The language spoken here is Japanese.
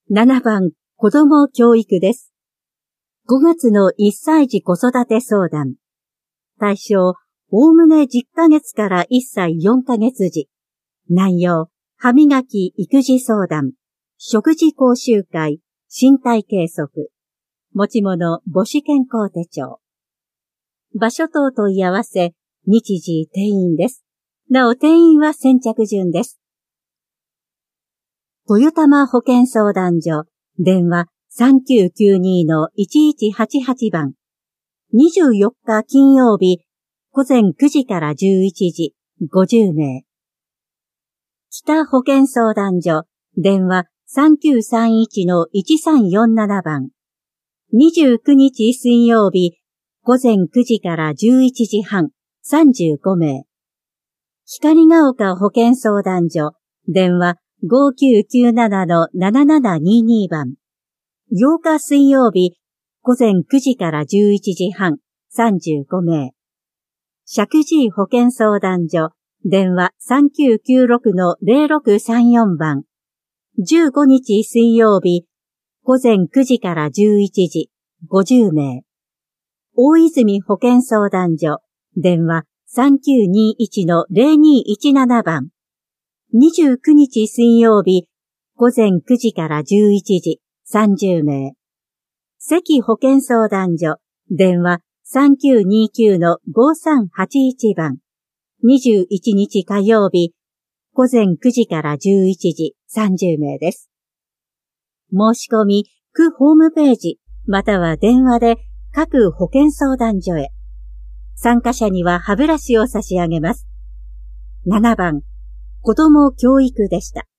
7番、子ども教育です。5月の1歳児子育て相談。対象、おおむね10ヶ月から1歳4ヶ月児。内容、歯磨き育児相談、食事講習会、身体計測。持ち物、母子健康手帳。場所等問い合わせ、日時定員です。なお定員は先着順です。豊玉保健相談所、電話 3992-1188 番。24日金曜日、午前9時から11時、50名。北保健相談所、電話 3931-1347 番。29日水曜日、午前9時から11時半、35名。光が丘保健相談所、電話 5997-7722 番。8日水曜日、午前9時から11時半、35名。石神井保健相談所、電話 3996-0634 番。15日水曜日、午前9時から11時、50名。大泉保健相談所、電話 3921-0217 番。29日水曜日、午前9時から11時、30名。関保健相談所、電話 3929-5381 番。21日火曜日、午前9時から11時、30名です。申し込み、区ホームページ、または電話で各保健相談所へ。参加者には歯ブラシを差し上げます。7番、子ども教育でした。